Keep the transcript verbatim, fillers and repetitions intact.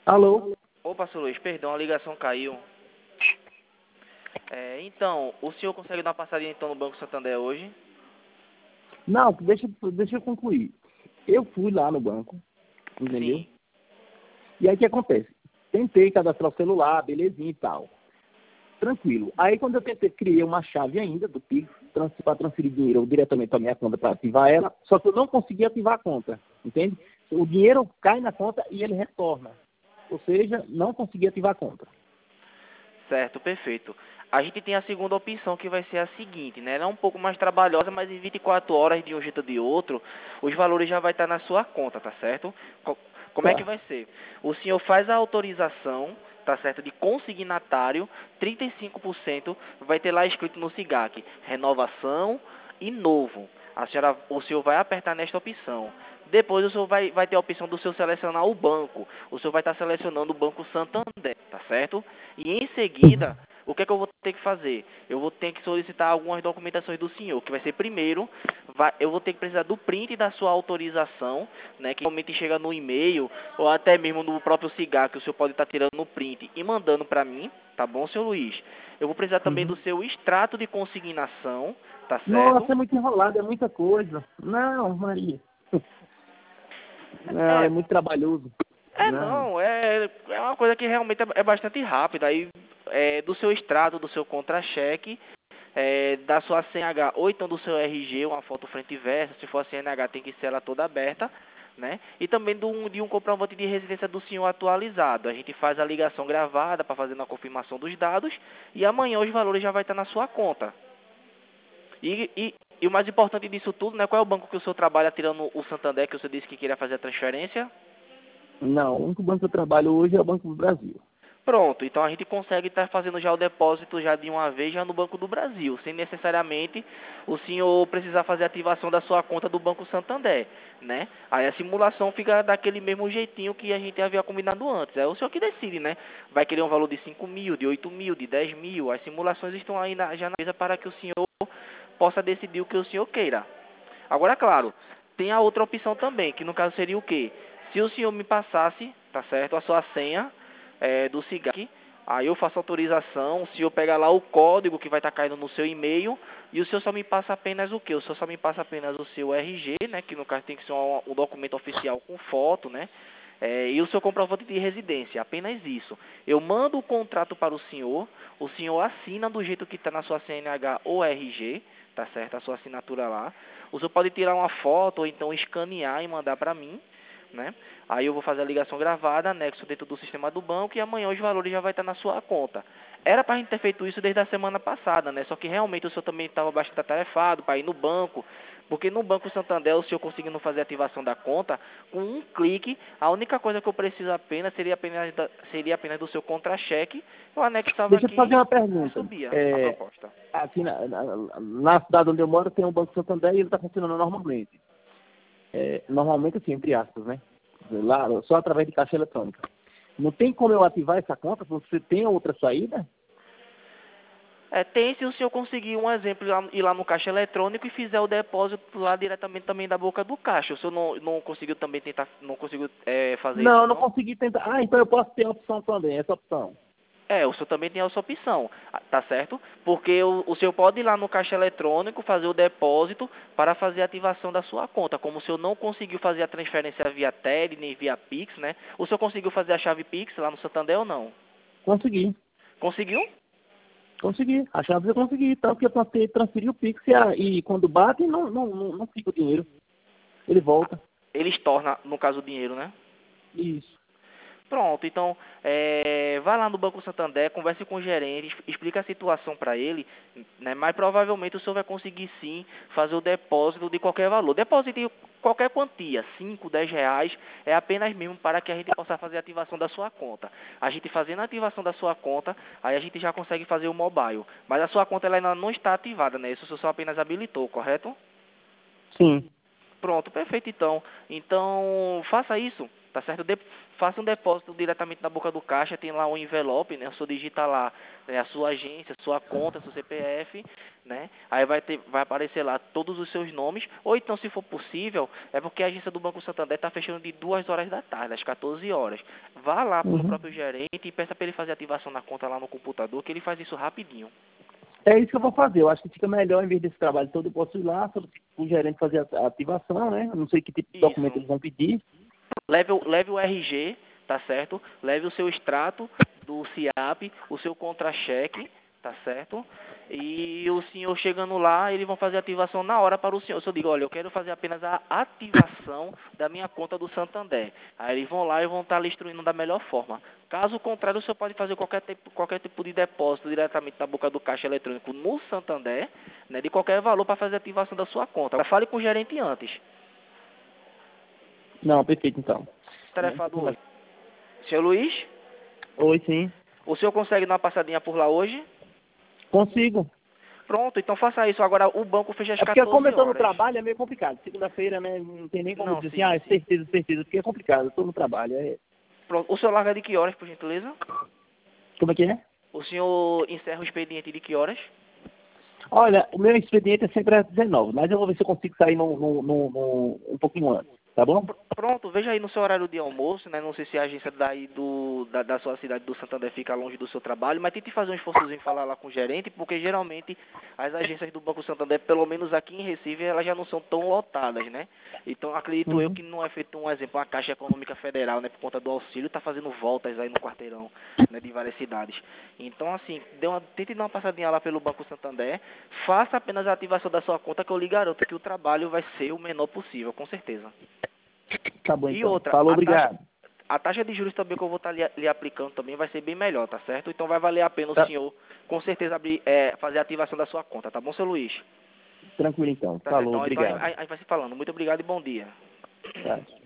Alô? Opa, seu Luiz, perdão, a ligação caiu. É, então, o senhor consegue dar uma passadinha então no Banco Santander hoje? Não, deixa, deixa eu concluir. Eu fui lá no banco, entendeu? Sim. E aí o que acontece? Tentei cadastrar o celular, belezinha e tal. Tranquilo. Aí quando eu tentei, criei uma chave ainda do Pix trans, para transferir dinheiro diretamente para minha conta para ativar ela, só que eu não consegui ativar a conta, entende? O dinheiro cai na conta e ele retorna. Ou seja, não consegui ativar a conta. Certo, perfeito. A gente tem a segunda opção que vai ser a seguinte, né? Ela é um pouco mais trabalhosa, mas em vinte e quatro horas, de um jeito ou de outro, os valores já vai estar na sua conta, tá certo? Co- Como é que Tá. vai ser? O senhor faz a autorização, tá certo, de consignatário, trinta e cinco por cento vai ter lá escrito no SIGAC, renovação e novo. A senhora, o senhor vai apertar nesta opção. Depois o senhor vai, vai ter a opção do senhor selecionar o banco. O senhor vai estar selecionando o Banco Santander, tá certo? E em seguida, o que é que eu vou ter que fazer? Eu vou ter que solicitar algumas documentações do senhor, que vai ser primeiro, vai- eu vou ter que precisar do print da sua autorização, né, que normalmente chega no e-mail, ou até mesmo no próprio cigarro, que o senhor pode estar tirando no print e mandando para mim, tá bom, senhor Luiz? Eu vou precisar também Uhum. do seu extrato de consignação, tá certo? Nossa, é muito enrolado, é muita coisa. Não, Maria. Não, é É, muito trabalhoso. É Não. não, é, é uma coisa que realmente é, é bastante rápida. Aí é, do seu extrato, do seu contra-cheque, é, da sua C N H ou então do seu R G, uma foto frente e verso, se for a C N H tem que ser ela toda aberta, né? E também do, de um comprovante de residência do senhor atualizado. A gente faz a ligação gravada para fazer a confirmação dos dados e amanhã os valores já vai estar na sua conta. E, e, e o mais importante disso tudo, né? Qual é o banco que o senhor trabalha tirando o Santander, que o senhor disse que queria fazer a transferência? Não, o único banco que eu trabalho hoje é o Banco do Brasil. Pronto, então a gente consegue estar fazendo já o depósito já de uma vez já no Banco do Brasil, sem necessariamente o senhor precisar fazer a ativação da sua conta do Banco Santander, né? Aí a simulação fica daquele mesmo jeitinho que a gente havia combinado antes. É o senhor que decide, né? Vai querer um valor de cinco mil, de oito mil, de dez mil. As simulações estão aí na, já na mesa para que o senhor possa decidir o que o senhor queira. Agora, claro, tem a outra opção também, que no caso seria o quê? Se o senhor me passasse, tá certo, a sua senha é, do cigarro, aí eu faço autorização, o senhor pega lá o código que vai estar caindo no seu e-mail, e o senhor só me passa apenas o quê? O senhor só me passa apenas o seu R G, né, que no caso tem que ser um, um documento oficial com foto, né, é, e o seu comprovante de residência, apenas isso. Eu mando o contrato para o senhor, o senhor assina do jeito que está na sua C N H ou R G, tá certo, a sua assinatura lá. O senhor pode tirar uma foto ou então escanear e mandar para mim, né? Aí eu vou fazer a ligação gravada, anexo dentro do sistema do banco e amanhã os valores já vai estar na sua conta. Era para a gente ter feito isso desde a semana passada, né? Só que realmente o senhor também estava bastante atarefado para ir no banco, porque no Banco Santander o senhor conseguindo fazer a ativação da conta, com um clique, a única coisa que eu preciso apenas seria apenas, da- seria apenas do seu contra-cheque, eu anexava Deixa eu te fazer aqui uma e pergunta. subia a É, proposta. aqui na, na, na cidade onde eu moro tem um Banco Santander e ele está funcionando normalmente. É, normalmente, assim, entre aspas, né? Lá, só através de caixa eletrônica. Não tem como eu ativar essa conta? Você tem outra saída? É, tem se o senhor conseguir um exemplo, ir lá ir lá no caixa eletrônico e fizer o depósito lá diretamente também da boca do caixa. O senhor não, não conseguiu também tentar, não conseguiu é, fazer Não, isso eu não não? consegui tentar. Ah, então eu posso ter a opção também, essa opção. É, o senhor também tem essa opção, ah, tá certo? Porque o, o senhor pode ir lá no caixa eletrônico, fazer o depósito para fazer a ativação da sua conta. Como o senhor não conseguiu fazer a transferência via T E D nem via Pix, né? O senhor conseguiu fazer a chave Pix lá no Santander ou não? Consegui, Conseguiu? consegui. A chave eu consegui, tanto que eu transferi, transferi o Pix e, a- e quando bate, não, não, não, não fica o dinheiro. Ele volta. Eles tornam, no caso, o dinheiro, né? Isso. Pronto, então, é, vá lá no Banco Santander, converse com o gerente, es- explica a situação para ele, né? Mas provavelmente o senhor vai conseguir sim fazer o depósito de qualquer valor. Depósito de qualquer quantia, cinco, dez reais, é apenas mesmo para que a gente possa fazer a ativação da sua conta. A gente fazendo a ativação da sua conta, aí a gente já consegue fazer o mobile. Mas a sua conta ela ainda não está ativada, né? Isso o senhor só apenas habilitou, correto? Sim. Pronto, perfeito então. Então, faça isso. tá certo? De, faça um depósito diretamente na boca do caixa, tem lá um envelope, né? O senhor digita lá, né, a sua agência, sua conta, seu C P F, né? Aí vai, ter, vai aparecer lá todos os seus nomes, ou então, se for possível, é porque a agência do Banco Santander está fechando de duas horas da tarde, às quatorze horas. Vá lá pro Uhum. próprio gerente e peça para ele fazer ativação na conta lá no computador, que ele faz isso rapidinho. É isso que eu vou fazer. Eu acho que fica melhor, em vez desse trabalho todo, eu posso ir lá, o gerente fazer a ativação, né? Eu não sei que tipo de documento Isso. eles vão pedir. Leve, o- leve o R G, tá certo? Leve o seu extrato do SIAP, o seu contra-cheque, tá certo? E o senhor chegando lá, eles vão fazer a ativação na hora para o senhor. Se eu digo, olha, eu quero fazer apenas a ativação da minha conta do Santander. Aí eles vão lá e vão estar lhe instruindo da melhor forma. Caso contrário, o senhor pode fazer qualquer tipo, qualquer tipo de depósito diretamente na boca do caixa eletrônico no Santander, né, de qualquer valor para fazer a ativação da sua conta. Agora, fale com o gerente antes. Não, perfeito, então. Tarefado hoje. Senhor Luiz, Oi, sim. o senhor consegue dar uma passadinha por lá hoje? Consigo. Pronto, então faça isso. Agora o banco fecha às É porque como eu quatorze estou no horas. trabalho, é meio complicado. Segunda-feira, né, não tem nem como Não, dizer assim, sim, ah, é sim. certeza, certeza, porque é complicado. Eu estou no trabalho. É... Pronto. O senhor larga de que horas, por gentileza? Como é que é? O senhor encerra o expediente de que horas? Olha, o meu expediente é sempre às dezenove, mas eu vou ver se eu consigo sair no, no, no, no- um pouquinho antes, tá bom? Pr- Pronto, veja aí no seu horário de almoço, né? Não sei se a agência daí do, da, da sua cidade do Santander fica longe do seu trabalho, mas tente fazer um esforçozinho em falar lá com o gerente, porque geralmente as agências do Banco Santander, pelo menos aqui em Recife, elas já não são tão lotadas, né? Então acredito eu Uhum. que não é feito um exemplo, a Caixa Econômica Federal, né, por conta do auxílio, está fazendo voltas aí no quarteirão, né, de várias cidades. Então assim, dê uma, tente dar uma passadinha lá pelo Banco Santander, faça apenas a ativação da sua conta, que eu lhe garanto que o trabalho vai ser o menor possível, com certeza. Tá bom, E então. outra, Falou, a taxa, obrigado. a taxa de juros também que eu vou estar lhe, lhe aplicando também vai ser bem melhor, tá certo? Então vai valer a pena o Tá senhor, com certeza, abrir, é, fazer a ativação da sua conta, tá bom, seu Luiz? tranquilo, então. Tá certo, Falou, então, então a, gente- obrigado. a gente vai se falando. Muito obrigado e bom dia. Tá.